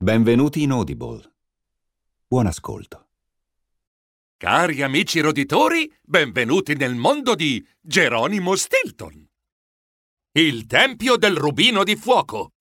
Benvenuti in Audible. Buon ascolto. Cari amici roditori, benvenuti nel mondo di Geronimo Stilton. Il Tempio del Rubino di Fuoco.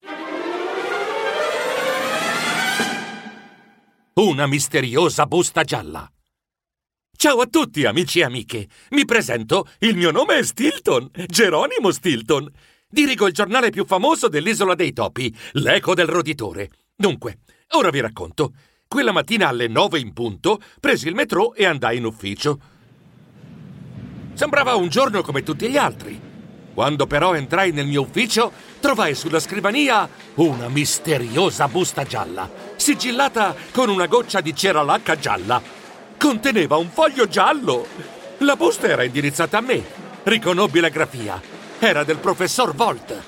Una misteriosa busta gialla. Ciao a tutti, amici e amiche. Mi presento, il mio nome è Stilton, Geronimo Stilton. Dirigo il giornale più famoso dell'Isola dei Topi, l'Eco del Roditore. Dunque, ora vi racconto. Quella mattina alle 9 in punto presi il metro e andai in ufficio. Sembrava un giorno come tutti gli altri. Quando però entrai nel mio ufficio, trovai sulla scrivania una misteriosa busta gialla, sigillata con una goccia di cera lacca gialla. Conteneva un foglio giallo. La busta era indirizzata a me. Riconobbi la grafia. Era del professor Volt.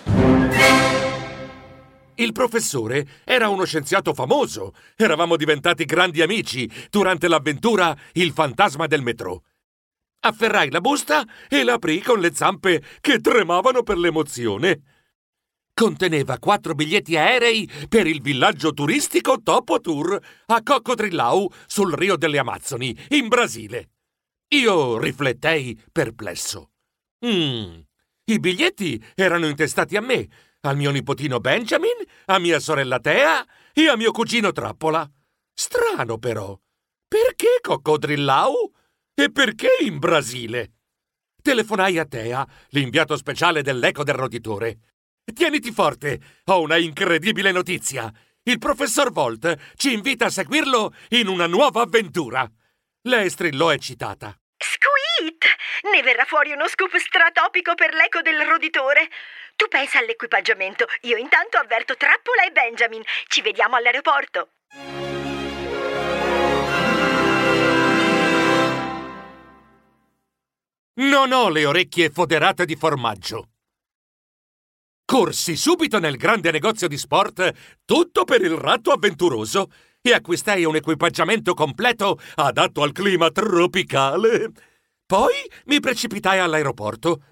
Il professore era uno scienziato famoso. Eravamo diventati grandi amici durante l'avventura Il fantasma del metro. Afferrai la busta e la aprii con le zampe che tremavano per l'emozione. Conteneva 4 biglietti aerei per il villaggio turistico Topo Tour a Cocodrillau sul Rio delle Amazzoni, in Brasile. Io riflettei perplesso. I biglietti erano intestati a me, al mio nipotino Benjamin, a mia sorella Thea e a mio cugino Trappola. Strano però. Perché Cocodrillau? E perché in Brasile? Telefonai a Thea, l'inviato speciale dell'Eco del Roditore. Tieniti forte, ho una incredibile notizia. Il professor Volt ci invita a seguirlo in una nuova avventura. Lei strillò eccitata. Squeet! Ne verrà fuori uno scoop stratopico per l'Eco del Roditore. Tu pensa all'equipaggiamento, io intanto avverto Trappola e Benjamin. Ci vediamo all'aeroporto. Non ho le orecchie foderate di formaggio. Corsi subito nel grande negozio di sport, tutto per il ratto avventuroso, e acquistai un equipaggiamento completo adatto al clima tropicale. Poi mi precipitai all'aeroporto.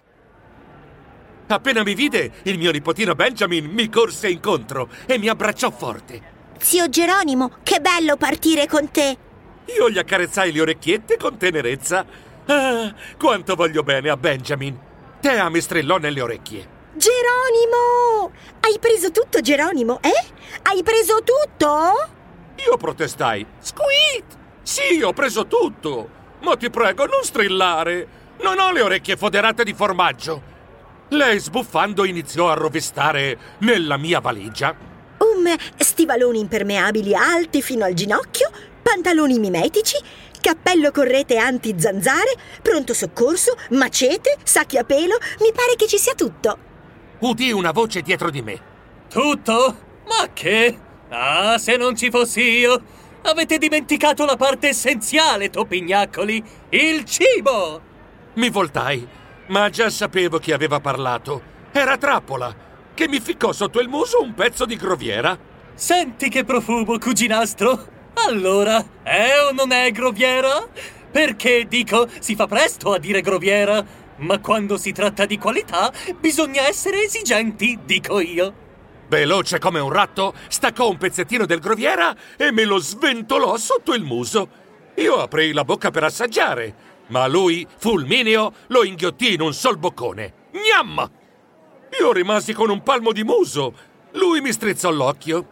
Appena mi vide, il mio nipotino Benjamin mi corse incontro e mi abbracciò forte. Zio Geronimo, che bello partire con te! Io gli accarezzai le orecchiette con tenerezza. Ah, quanto voglio bene a Benjamin. Thea mi strillò nelle orecchie. Geronimo! Hai preso tutto, Geronimo, eh? Hai preso tutto? Io protestai. Squeet! Sì, ho preso tutto. Ma ti prego, non strillare. Non ho le orecchie foderate di formaggio. Lei, sbuffando, iniziò a rovistare nella mia valigia. Stivaloni impermeabili alti fino al ginocchio, pantaloni mimetici, cappello correte anti-zanzare, pronto soccorso, macete, sacchi a pelo. Mi pare che ci sia tutto. Udì una voce dietro di me. Tutto? Ma che? Ah, se non ci fossi io! Avete dimenticato la parte essenziale, topignacoli! Il cibo! Mi voltai, ma già sapevo chi aveva parlato. Era Trappola, che mi ficcò sotto il muso un pezzo di groviera. Senti che profumo, cuginastro! Allora, è o non è groviera? Perché, dico, si fa presto a dire groviera, ma quando si tratta di qualità bisogna essere esigenti, dico io. Veloce come un ratto, staccò un pezzettino del groviera e me lo sventolò sotto il muso. Io aprii la bocca per assaggiare, ma lui, fulmineo, lo inghiottì in un sol boccone. Gnam! Io rimasi con un palmo di muso. Lui mi strizzò l'occhio.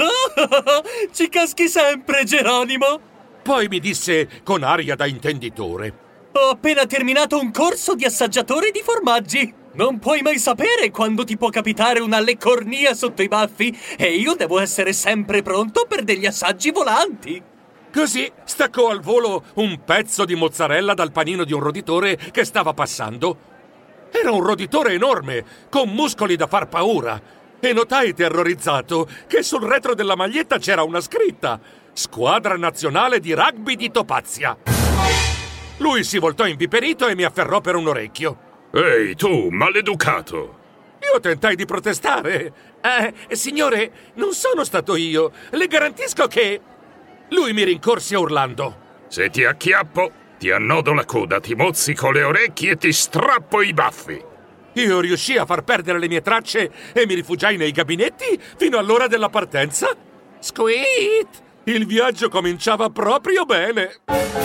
Ci caschi sempre, Geronimo! Poi mi disse con aria da intenditore. Ho appena terminato un corso di assaggiatore di formaggi. Non puoi mai sapere quando ti può capitare una leccornia sotto i baffi e io devo essere sempre pronto per degli assaggi volanti. Così staccò al volo un pezzo di mozzarella dal panino di un roditore che stava passando. Era un roditore enorme, con muscoli da far paura. E notai terrorizzato che sul retro della maglietta c'era una scritta: Squadra Nazionale di Rugby di Topazia. Lui si voltò impiperito e mi afferrò per un orecchio. Ehi, tu, maleducato! Io tentai di protestare. Signore, non sono stato io. Le garantisco che... Lui mi rincorse urlando. Se ti acchiappo, ti annodo la coda, ti mozzico le orecchie e ti strappo i baffi. Io riuscii a far perdere le mie tracce e mi rifugiai nei gabinetti fino all'ora della partenza. Squeak! Il viaggio cominciava proprio bene.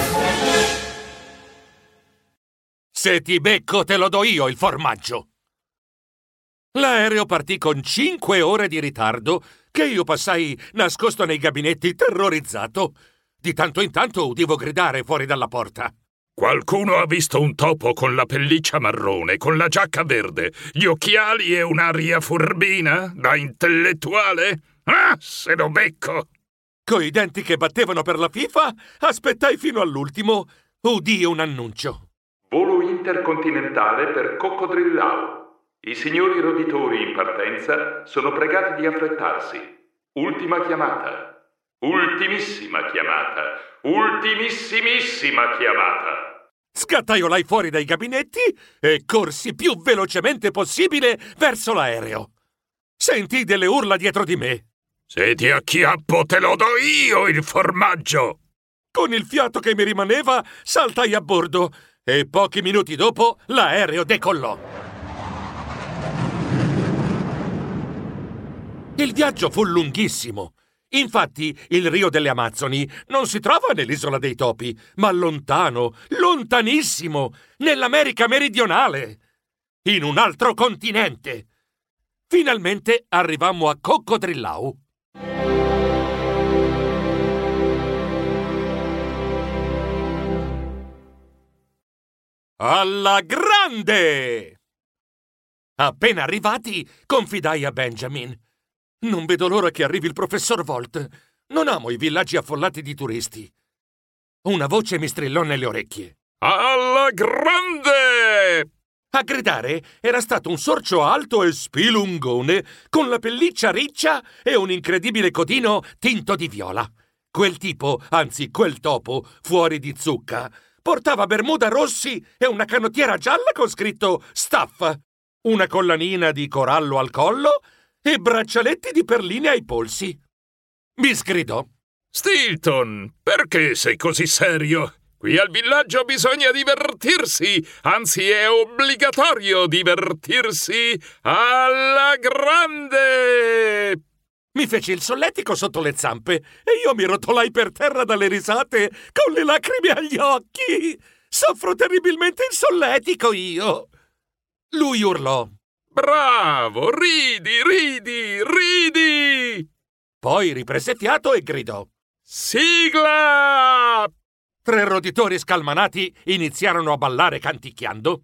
Se ti becco te lo do io il formaggio. L'aereo partì con 5 ore di ritardo che io passai nascosto nei gabinetti terrorizzato. Di tanto in tanto udivo gridare fuori dalla porta. Qualcuno ha visto un topo con la pelliccia marrone, con la giacca verde, gli occhiali e un'aria furbina da intellettuale? Ah, se lo becco! Coi denti che battevano per la FIFA, aspettai fino all'ultimo. Udii un annuncio. Volo intercontinentale per Coccodrillau. I signori roditori in partenza sono pregati di affrettarsi. Ultima chiamata. Ultimissima chiamata. Ultimissimissima chiamata. Scattaiolai fuori dai gabinetti e corsi più velocemente possibile verso l'aereo. Sentii delle urla dietro di me. Se ti acchiappo te lo do io il formaggio! Con il fiato che mi rimaneva, saltai a bordo e pochi minuti dopo l'aereo decollò. Il viaggio fu lunghissimo. Infatti, il Rio delle Amazzoni non si trova nell'Isola dei Topi, ma lontano, lontanissimo, nell'America meridionale, in un altro continente. Finalmente arrivammo a Coccodrillau. Alla grande! Appena arrivati, confidai a Benjamin. Non vedo l'ora che arrivi il professor Volt. Non amo i villaggi affollati di turisti. Una voce mi strillò nelle orecchie. Alla grande! A gridare era stato un sorcio alto e spilungone, con la pelliccia riccia e un incredibile codino tinto di viola. Quel tipo, anzi quel topo, fuori di zucca, portava bermuda rossi e una canottiera gialla con scritto Staff, una collanina di corallo al collo e braccialetti di perline ai polsi. Mi sgridò. Stilton, perché sei così serio? Qui al villaggio bisogna divertirsi, anzi è obbligatorio divertirsi alla grande! Mi feci il solletico sotto le zampe e io mi rotolai per terra dalle risate con le lacrime agli occhi. Soffro terribilmente il solletico io. Lui urlò. Bravo, ridi, ridi, ridi! Poi riprese fiato e gridò. Sigla! 3 roditori scalmanati iniziarono a ballare canticchiando.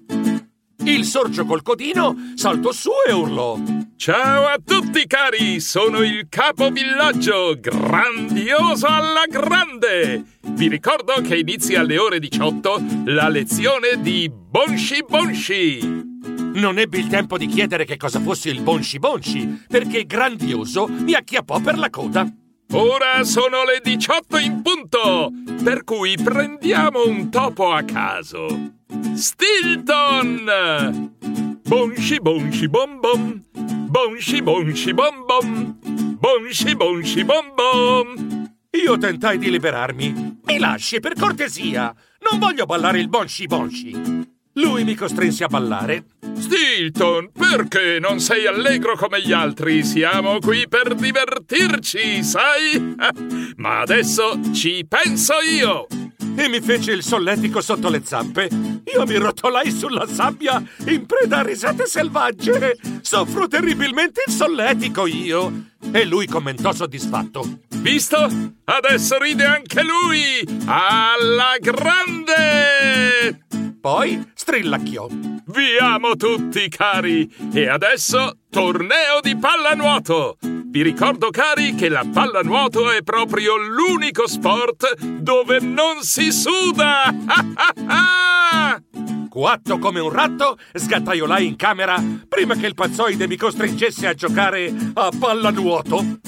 Il sorcio col codino saltò su e urlò. Ciao a tutti cari, sono il capovillaggio, grandioso alla grande! Vi ricordo che inizia alle ore 18 la lezione di Bonshi Bonshi. Non ebbi il tempo di chiedere che cosa fosse il Bonshi Bonshi, perché grandioso mi acchiappò per la coda. Ora sono le 18 in punto, per cui prendiamo un topo a caso. Stilton! Bonshi Bonshi Bom Bom, Bonshi Bonshi Bom Bom, Bonshi Bonshi Bom Bom. Io tentai di liberarmi. Mi lasci, per cortesia. Non voglio ballare il Bonshi Bonshi. Lui mi costrinse a ballare. Stilton, perché non sei allegro come gli altri? Siamo qui per divertirci, sai? Ma adesso ci penso io! E mi fece il solletico sotto le zampe. Io mi rotolai sulla sabbia in preda a risate selvagge. Soffro terribilmente il solletico io. E lui commentò soddisfatto. Visto? Adesso ride anche lui! Alla grande! Poi strillacchiò. Vi amo tutti, cari! E adesso torneo di pallanuoto! Vi ricordo, cari, che la pallanuoto è proprio l'unico sport dove non si suda! Quatto come un ratto, sgattaiolai in camera prima che il pazzoide mi costringesse a giocare a pallanuoto.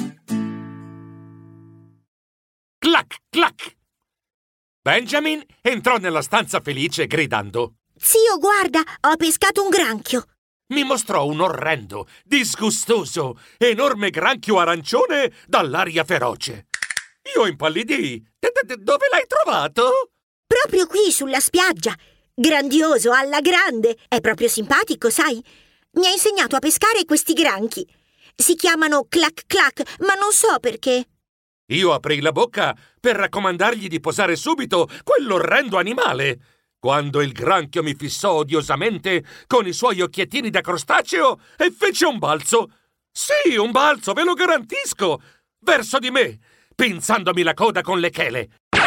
Clac, clac! Benjamin entrò nella stanza felice gridando. Zio, guarda, ho pescato un granchio. Mi mostrò un orrendo, disgustoso, enorme granchio arancione dall'aria feroce. Io impallidii. Dove l'hai trovato? Proprio qui, sulla spiaggia. Grandioso, alla grande. È proprio simpatico, sai? Mi ha insegnato a pescare questi granchi. Si chiamano Clac Clac, ma non so perché. Io aprii la bocca per raccomandargli di posare subito quell'orrendo animale, quando il granchio mi fissò odiosamente con i suoi occhiettini da crostaceo e fece un balzo. Sì, un balzo, ve lo garantisco! Verso di me, pinzandomi la coda con le chele.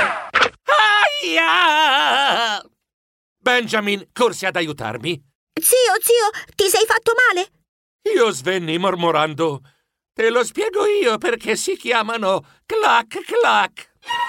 Aia! Benjamin corse ad aiutarmi. Zio, ti sei fatto male? Io svenni mormorando: te lo spiego io perché si chiamano Clac Clac.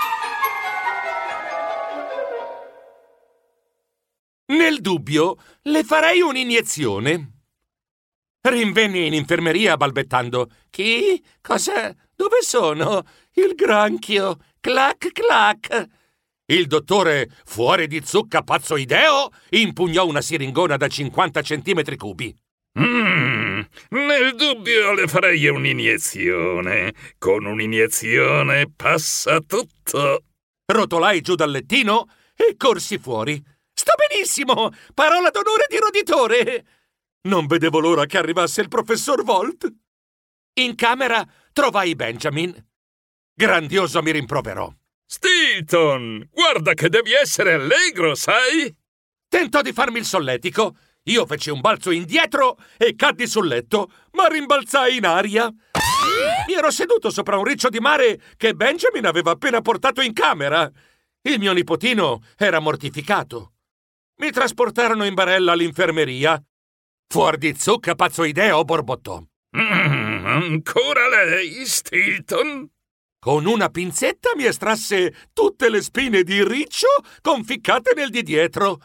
Nel dubbio, le farei un'iniezione. Rinvenni in infermeria balbettando: chi? Cosa? Dove sono? Il granchio. Clac Clac. Il dottore, fuori di zucca pazzoideo, impugnò una siringona da 50 centimetri cubi. Nel dubbio le farei un'iniezione. Con un'iniezione passa tutto. Rotolai giù dal lettino e corsi fuori. Sto benissimo! Parola d'onore di roditore! Non vedevo l'ora che arrivasse il professor Volt. In camera trovai Benjamin. Grandioso mi rimproverò. Stilton, guarda che devi essere allegro, sai? Tentò di farmi il solletico. Io feci un balzo indietro e caddi sul letto, ma rimbalzai in aria. Mi ero seduto sopra un riccio di mare che Benjamin aveva appena portato in camera. Il mio nipotino era mortificato. Mi trasportarono in barella all'infermeria. Fuor di zucca pazzoideo borbottò. Ancora lei, Stilton? Con una pinzetta mi estrasse tutte le spine di riccio conficcate nel di dietro.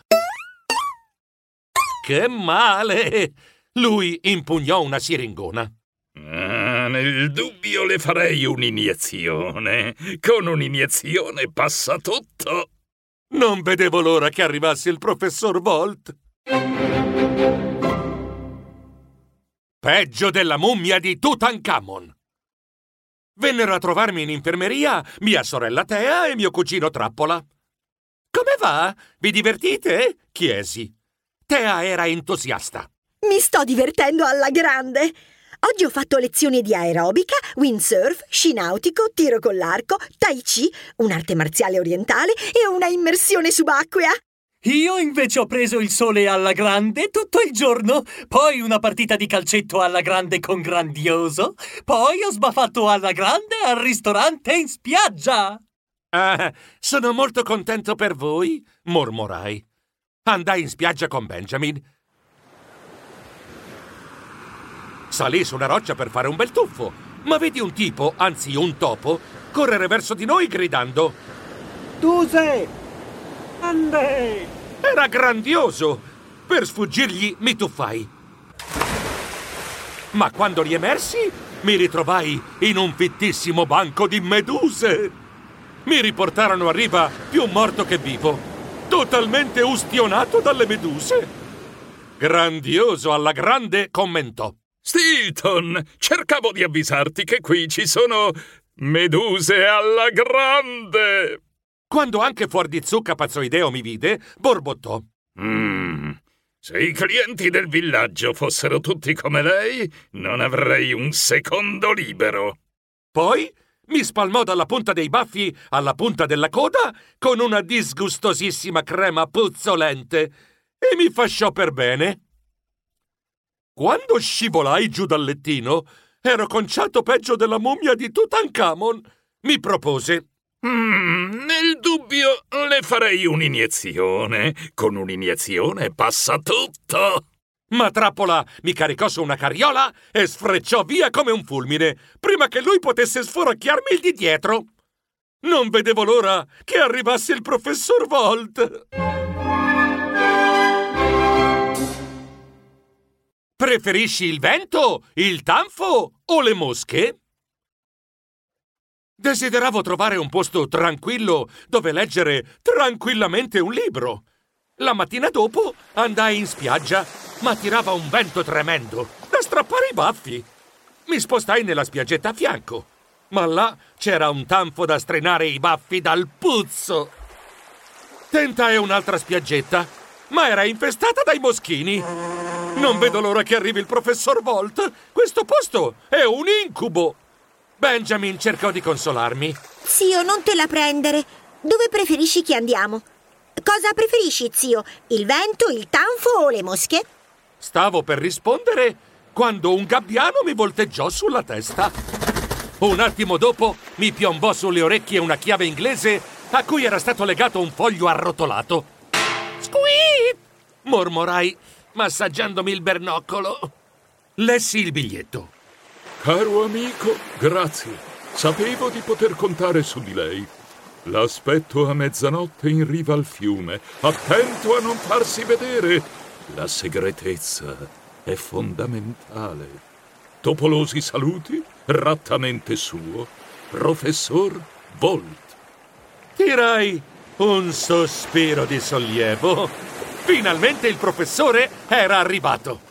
Che male! Lui impugnò una siringona. Nel dubbio le farei un'iniezione. Con un'iniezione passa tutto. Non vedevo l'ora che arrivasse il professor Volt. Peggio della mummia di Tutankhamon. Vennero a trovarmi in infermeria mia sorella Tea e mio cugino Trappola. Come va? Vi divertite? Chiesi. Tea era entusiasta. Mi sto divertendo alla grande. Oggi ho fatto lezioni di aerobica, windsurf, sci nautico, tiro con l'arco, tai chi, un'arte marziale orientale e una immersione subacquea. Io invece ho preso il sole alla grande tutto il giorno, poi una partita di calcetto alla grande con Grandioso, poi ho sbaffato alla grande al ristorante in spiaggia. Ah, sono molto contento per voi, mormorai. Andai in spiaggia con Benjamin. Salì su una roccia per fare un bel tuffo, ma vedi un tipo, anzi un topo, correre verso di noi gridando: Tu sei! Grande! Era grandioso! Per sfuggirgli mi tuffai. Ma quando riemersi, mi ritrovai in un fittissimo banco di meduse. Mi riportarono a riva più morto che vivo, totalmente ustionato dalle meduse. Grandioso alla grande commentò: Stilton, cercavo di avvisarti che qui ci sono meduse alla grande. Quando anche fuor di zucca pazzoideo mi vide, borbottò: Se i clienti del villaggio fossero tutti come lei, non avrei un secondo libero. Poi mi spalmò dalla punta dei baffi alla punta della coda con una disgustosissima crema puzzolente e mi fasciò per bene. Quando scivolai giù dal lettino, ero conciato peggio della mummia di Tutankhamon. Mi propose: Nel dubbio le farei un'iniezione. Con un'iniezione passa tutto. Ma Trappola mi caricò su una carriola e sfrecciò via come un fulmine, prima che lui potesse sforacchiarmi il di dietro. Non vedevo l'ora che arrivasse il professor Volt. Preferisci il vento, il tanfo o le mosche? Desideravo trovare un posto tranquillo dove leggere tranquillamente un libro. La mattina dopo andai in spiaggia, ma tirava un vento tremendo da strappare i baffi. Mi spostai nella spiaggetta a fianco, ma là c'era un tanfo da strenare i baffi dal puzzo. Tentai un'altra spiaggetta, ma era infestata dai moschini. Non vedo l'ora che arrivi il professor Volt! Questo posto è un incubo! Benjamin cercò di consolarmi. Zio, non te la prendere. Dove preferisci che andiamo? Cosa preferisci, zio? Il vento, il tanfo o le mosche? Stavo per rispondere quando un gabbiano mi volteggiò sulla testa. Un attimo dopo mi piombò sulle orecchie una chiave inglese a cui era stato legato un foglio arrotolato. Squeak! Mormorai, massaggiandomi il bernoccolo. Lessi il biglietto. Caro amico, grazie. Sapevo di poter contare su di lei. L'aspetto a mezzanotte in riva al fiume. Attento a non farsi vedere. La segretezza è fondamentale. Topolosi saluti, rattamente suo, professor Volt. Tirai un sospiro di sollievo. Finalmente il professore era arrivato.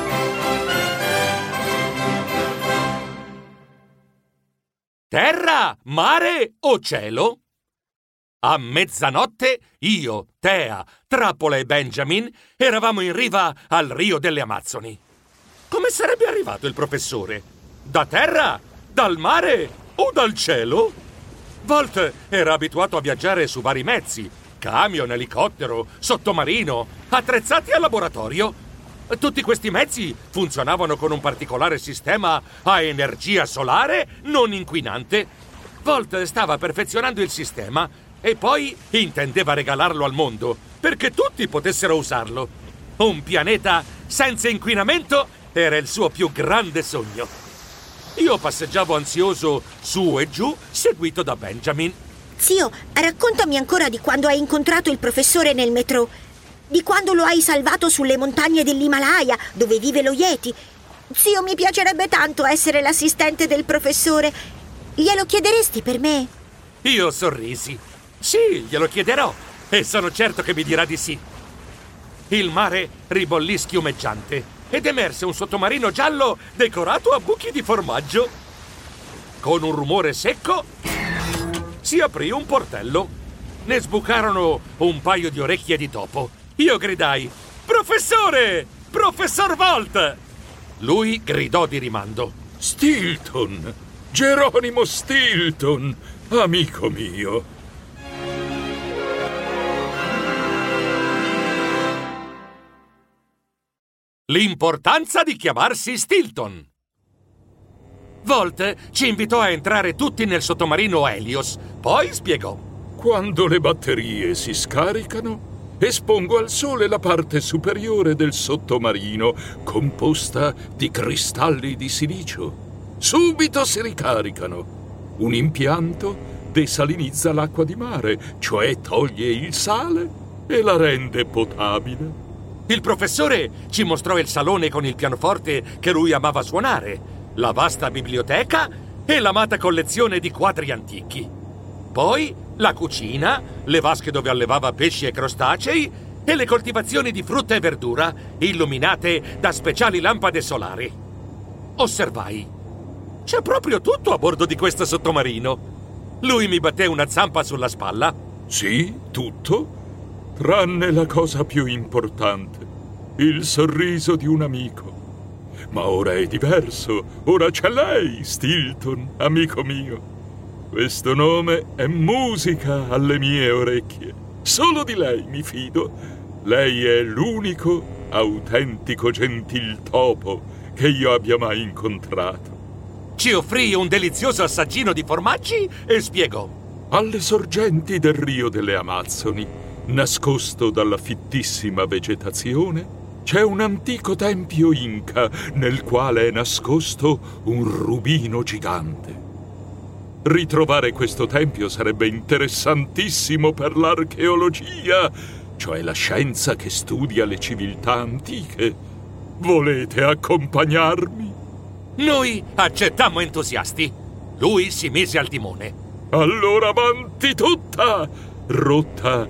Terra, mare o cielo? A mezzanotte io, Thea, Trappola e Benjamin eravamo in riva al Rio delle Amazzoni. Come sarebbe arrivato il professore? Da terra? Dal mare? O dal cielo? Volt era abituato a viaggiare su vari mezzi, camion, elicottero, sottomarino, attrezzati a laboratorio. Tutti questi mezzi funzionavano con un particolare sistema a energia solare non inquinante. Volt stava perfezionando il sistema e poi intendeva regalarlo al mondo perché tutti potessero usarlo. Un pianeta senza inquinamento era il suo più grande sogno. Io passeggiavo ansioso su e giù, seguito da Benjamin. Zio, raccontami ancora di quando hai incontrato il professore nel metro. Di quando lo hai salvato sulle montagne dell'Himalaya, dove vive lo Yeti. Zio, mi piacerebbe tanto essere l'assistente del professore. Glielo chiederesti per me? Io sorrisi. Sì, glielo chiederò. E sono certo che mi dirà di sì. Il mare ribollì schiumeggiante ed emerse un sottomarino giallo decorato a buchi di formaggio. Con un rumore secco si aprì un portello. Ne sbucarono un paio di orecchie di topo. Io gridai: «Professore! Professor Volt!» Lui gridò di rimando: Stilton! Geronimo Stilton! Amico mio! L'importanza di chiamarsi Stilton. Volt ci invitò a entrare tutti nel sottomarino Helios. Poi spiegò: Quando le batterie si scaricano, espongo al sole la parte superiore del sottomarino, composta di cristalli di silicio. Subito si ricaricano. Un impianto desalinizza l'acqua di mare, cioè toglie il sale e la rende potabile. Il professore ci mostrò il salone con il pianoforte che lui amava suonare, la vasta biblioteca e l'amata collezione di quadri antichi. Poi la cucina, le vasche dove allevava pesci e crostacei e le coltivazioni di frutta e verdura illuminate da speciali lampade solari. Osservai: c'è proprio tutto a bordo di questo sottomarino. Lui mi batté una zampa sulla spalla. Sì, tutto, tranne la cosa più importante, il sorriso di un amico. Ma ora è diverso, ora c'è lei, Stilton, amico mio. Questo nome è musica alle mie orecchie. Solo di lei mi fido. Lei è l'unico autentico gentiltopo che io abbia mai incontrato. Ci offrì un delizioso assaggino di formaggi e spiegò: alle sorgenti del Rio delle Amazzoni, nascosto dalla fittissima vegetazione, c'è un antico tempio inca nel quale è nascosto un rubino gigante. Ritrovare questo tempio sarebbe interessantissimo per l'archeologia, cioè la scienza che studia le civiltà antiche. Volete accompagnarmi? Noi accettammo entusiasti. Lui si mise al timone. Allora avanti tutta! Rotta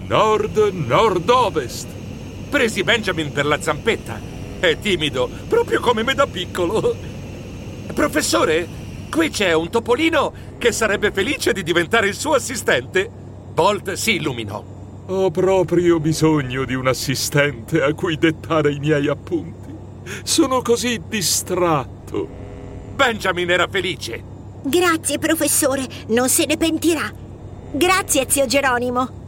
nord-nord-ovest. Presi Benjamin per la zampetta. È timido, proprio come me da piccolo. Professore, qui c'è un topolino che sarebbe felice di diventare il suo assistente. Volt si illuminò. Ho proprio bisogno di un assistente a cui dettare i miei appunti. Sono così distratto. Benjamin era felice. Grazie, professore, non se ne pentirà. Grazie, zio Geronimo.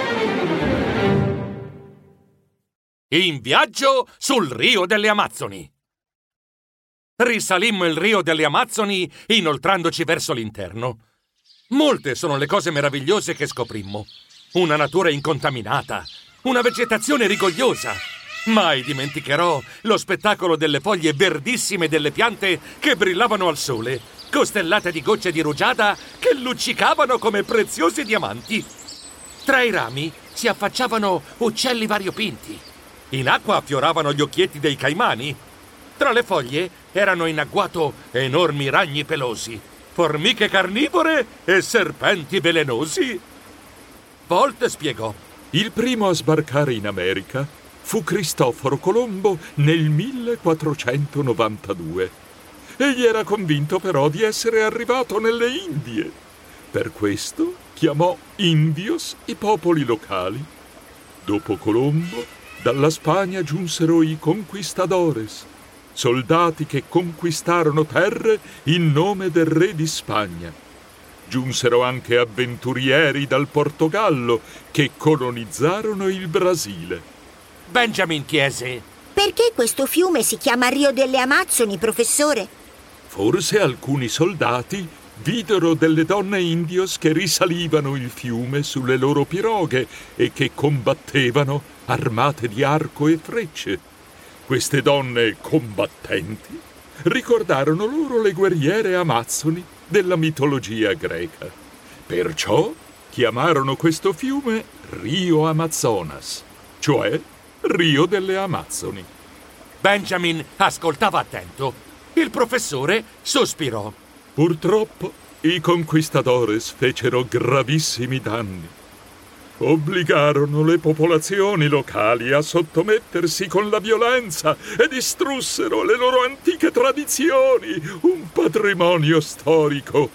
In viaggio sul Rio delle Amazzoni. Risalimmo il Rio delle Amazzoni inoltrandoci verso l'interno. Molte sono le cose meravigliose che scoprimmo. Una natura incontaminata, una vegetazione rigogliosa. Mai dimenticherò lo spettacolo delle foglie verdissime delle piante che brillavano al sole, costellate di gocce di rugiada che luccicavano come preziosi diamanti. Tra i rami si affacciavano uccelli variopinti. In acqua affioravano gli occhietti dei caimani. Tra le foglie erano in agguato enormi ragni pelosi, formiche carnivore e serpenti velenosi. Walt spiegò: il primo a sbarcare in America fu Cristoforo Colombo nel 1492. Egli era convinto però di essere arrivato nelle Indie. Per questo chiamò indios i popoli locali. Dopo Colombo, dalla Spagna giunsero i conquistadores, soldati che conquistarono terre in nome del re di Spagna. Giunsero anche avventurieri dal Portogallo che colonizzarono il Brasile. Benjamin chiese: perché questo fiume si chiama Rio delle Amazzoni, professore? Forse alcuni soldati videro delle donne indios che risalivano il fiume sulle loro piroghe e che combattevano armate di arco e frecce. Queste donne combattenti ricordarono loro le guerriere amazzoni della mitologia greca. Perciò chiamarono questo fiume Rio Amazonas, cioè Rio delle Amazzoni. Benjamin ascoltava attento. Il professore sospirò. Purtroppo i conquistadores fecero gravissimi danni. Obbligarono le popolazioni locali a sottomettersi con la violenza e distrussero le loro antiche tradizioni, un patrimonio storico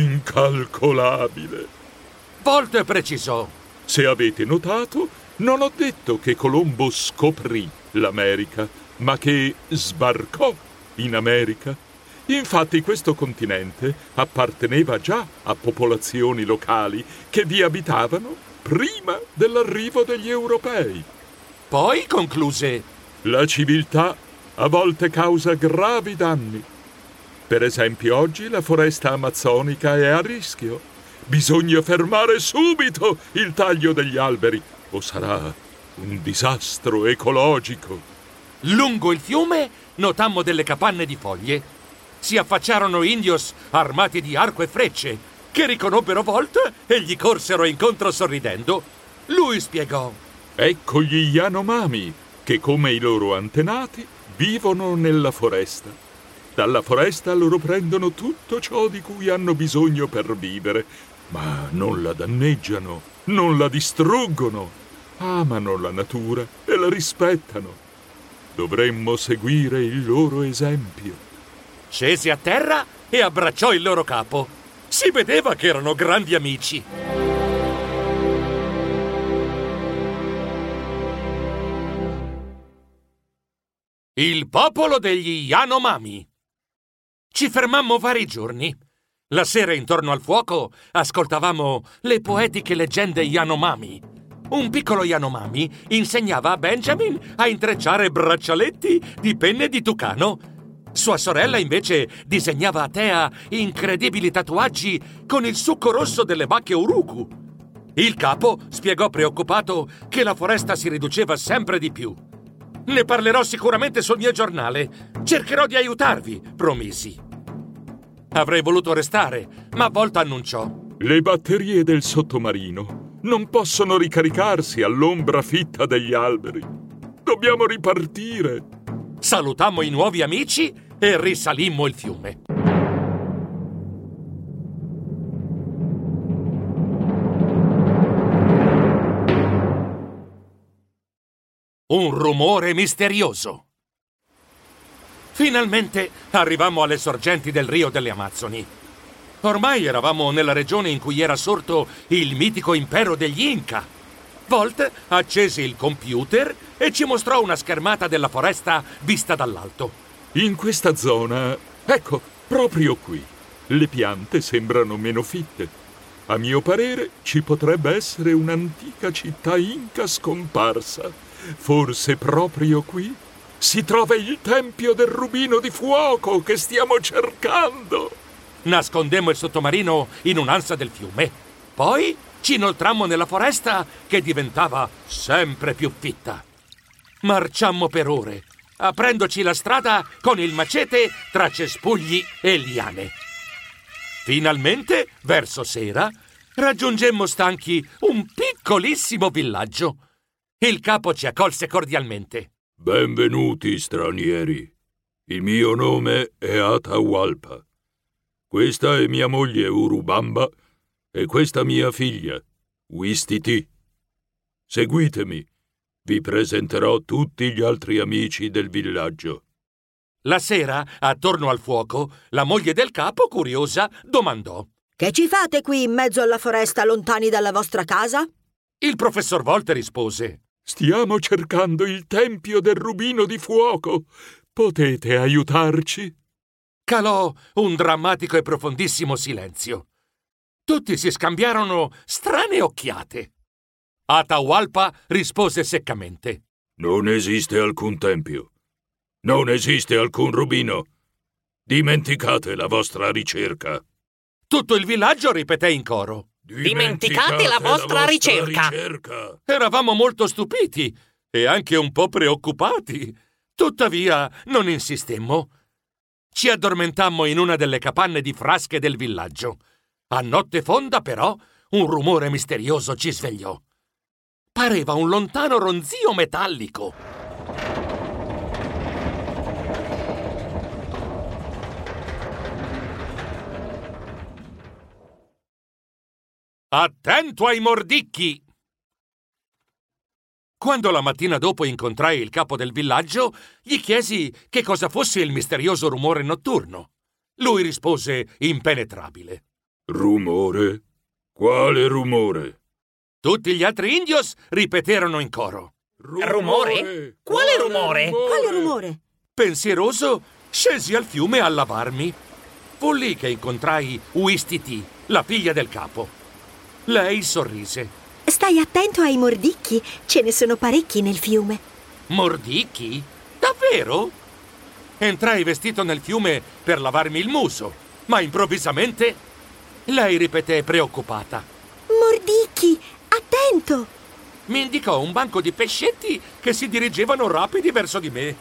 incalcolabile. Walt precisò: se avete notato, non ho detto che Colombo scoprì l'America, ma che sbarcò in America. Infatti questo continente apparteneva già a popolazioni locali che vi abitavano prima dell'arrivo degli europei. Poi concluse: la civiltà a volte causa gravi danni. Per esempio oggi la foresta amazzonica è a rischio. Bisogna fermare subito il taglio degli alberi o sarà un disastro ecologico. Lungo il fiume notammo delle capanne di foglie. Si affacciarono indios armati di arco e frecce, che riconobbero Walt e gli corsero incontro sorridendo. Lui spiegò: ecco gli Yanomami, che come i loro antenati vivono nella foresta. Dalla foresta loro prendono tutto ciò di cui hanno bisogno per vivere, ma non la danneggiano, non la distruggono. Amano la natura e la rispettano. Dovremmo seguire il loro esempio. Scese a terra e abbracciò il loro capo. Si vedeva che erano grandi amici. Il popolo degli Yanomami. Ci fermammo vari giorni. La sera intorno al fuoco ascoltavamo le poetiche leggende Yanomami. Un piccolo Yanomami insegnava a Benjamin a intrecciare braccialetti di penne di tucano. Sua sorella invece disegnava a Thea incredibili tatuaggi con il succo rosso delle vacche Uruku. Il capo spiegò preoccupato che la foresta si riduceva sempre di più. Ne parlerò sicuramente sul mio giornale. Cercherò di aiutarvi, promisi. Avrei voluto restare, ma Walt annunciò: le batterie del sottomarino non possono ricaricarsi all'ombra fitta degli alberi. Dobbiamo ripartire. Salutammo i nuovi amici e risalimmo il fiume. Un rumore misterioso. Finalmente arrivammo alle sorgenti del Rio delle Amazzoni. Ormai eravamo nella regione in cui era sorto il mitico impero degli Inca. Walt accese il computer e ci mostrò una schermata della foresta vista dall'alto. In questa zona, ecco, proprio qui, le piante sembrano meno fitte. A mio parere ci potrebbe essere un'antica città inca scomparsa. Forse proprio qui si trova il tempio del rubino di fuoco che stiamo cercando. Nascondemmo il sottomarino in un'ansa del fiume. Poi ci inoltrammo nella foresta che diventava sempre più fitta. Marciammo per ore, aprendoci la strada con il macete tra cespugli e liane. Finalmente, verso sera, raggiungemmo stanchi un piccolissimo villaggio. Il capo ci accolse cordialmente. Benvenuti, stranieri. Il mio nome è Atahualpa. Questa è mia moglie Urubamba e questa mia figlia, Wistiti. Seguitemi. Vi presenterò tutti gli altri amici del villaggio. La sera, attorno al fuoco, la moglie del capo, curiosa, domandò: Che ci fate qui in mezzo alla foresta, lontani dalla vostra casa? Il professor Volt rispose: Stiamo cercando il tempio del rubino di fuoco. Potete aiutarci? Calò un drammatico e profondissimo silenzio. Tutti si scambiarono strane occhiate. Atahualpa rispose seccamente: Non esiste alcun tempio. Non esiste alcun rubino. Dimenticate la vostra ricerca. Tutto il villaggio ripeté in coro: Dimenticate la vostra ricerca. Eravamo molto stupiti e anche un po' preoccupati. Tuttavia non insistemmo. Ci addormentammo in una delle capanne di frasche del villaggio. A notte fonda, però, un rumore misterioso ci svegliò. Pareva un lontano ronzio metallico. Attento ai mordicchi! Quando la mattina dopo incontrai il capo del villaggio, gli chiesi che cosa fosse il misterioso rumore notturno. Lui rispose impenetrabile: Rumore? Quale rumore? Tutti gli altri indios ripeterono in coro: Rumore? Quale rumore? Quale rumore? Pensieroso, scesi al fiume a lavarmi. Fu lì che incontrai Wistiti, la figlia del capo. Lei sorrise. Stai attento ai mordicchi, ce ne sono parecchi nel fiume. Mordicchi? Davvero? Entrai vestito nel fiume per lavarmi il muso, ma improvvisamente lei ripeté preoccupata: Mordicchi, attento! Mi indicò un banco di pescetti che si dirigevano rapidi verso di me.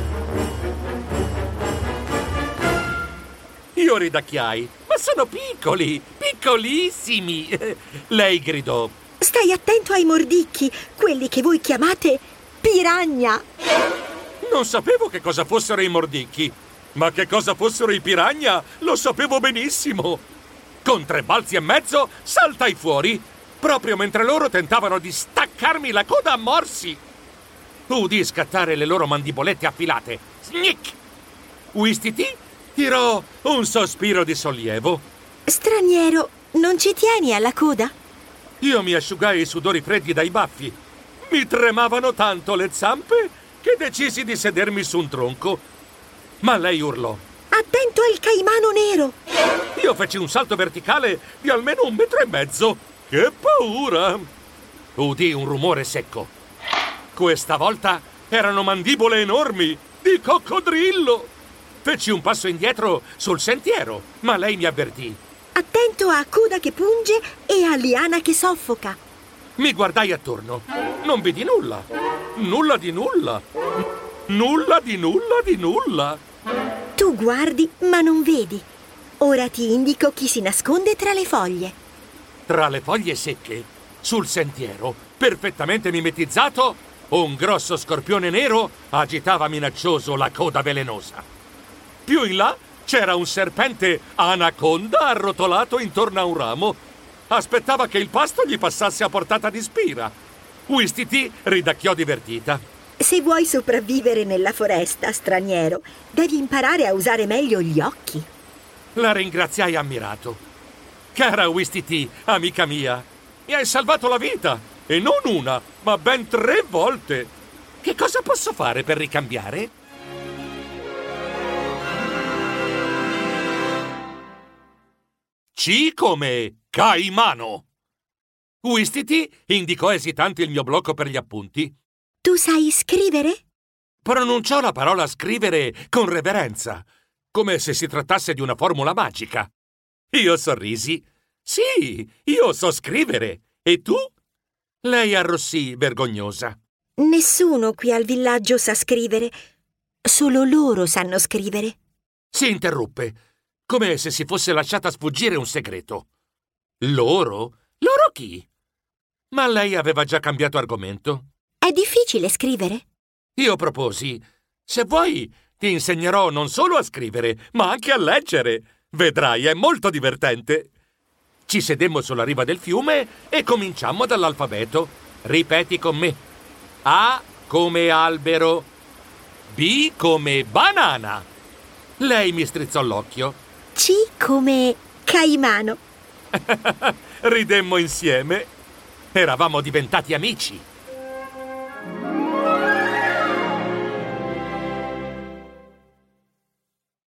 Io ridacchiai: ma sono piccoli, piccolissimi! Lei gridò: Stai attento ai mordicchi, quelli che voi chiamate piragna! Non sapevo che cosa fossero i mordicchi, ma che cosa fossero i piragna lo sapevo benissimo. Con 3 balzi e mezzo saltai fuori, proprio mentre loro tentavano di staccarmi la coda a morsi. Udì scattare le loro mandibolette affilate. Snick! Wistiti tirò un sospiro di sollievo. Straniero, non ci tieni alla coda? Io mi asciugai i sudori freddi dai baffi. Mi tremavano tanto le zampe che decisi di sedermi su un tronco. Ma lei urlò: Attento al caimano nero! Io feci un salto verticale di almeno 1,5 metri. Che paura! Udì un rumore secco. Questa volta erano mandibole enormi di coccodrillo. Feci un passo indietro sul sentiero, ma lei mi avvertì: Attento a coda che punge e a liana che soffoca. Mi guardai attorno. Non vidi nulla. Nulla di nulla. Nulla di nulla di nulla. Tu guardi, ma non vedi. Ora ti indico chi si nasconde tra le foglie. Tra le foglie secche, sul sentiero, perfettamente mimetizzato, un grosso scorpione nero agitava minaccioso la coda velenosa. Più in là c'era un serpente anaconda arrotolato intorno a un ramo. Aspettava che il pasto gli passasse a portata di spira. Wistiti ridacchiò divertita. Se vuoi sopravvivere nella foresta, straniero, devi imparare a usare meglio gli occhi. La ringraziai ammirato. Cara Wistiti, amica mia, mi hai salvato la vita. E non una, ma ben 3 volte. Che cosa posso fare per ricambiare? C come Caimano. Ouistiti indicò esitante il mio blocco per gli appunti. Tu sai scrivere? Pronunciò la parola scrivere con reverenza, come se si trattasse di una formula magica. Io sorrisi. Sì, io so scrivere. E tu? Lei arrossì, vergognosa. Nessuno qui al villaggio sa scrivere. Solo loro sanno scrivere. Si interruppe, come se si fosse lasciata sfuggire un segreto. Loro? Loro chi? Ma lei aveva già cambiato argomento. È difficile scrivere? Io proposi, se vuoi ti insegnerò non solo a scrivere, ma anche a leggere. Vedrai, è molto divertente. Ci sedemmo sulla riva del fiume e cominciammo dall'alfabeto. Ripeti con me. A come albero. B come banana. Lei mi strizzò l'occhio. C come caimano. Ridemmo insieme. Eravamo diventati amici.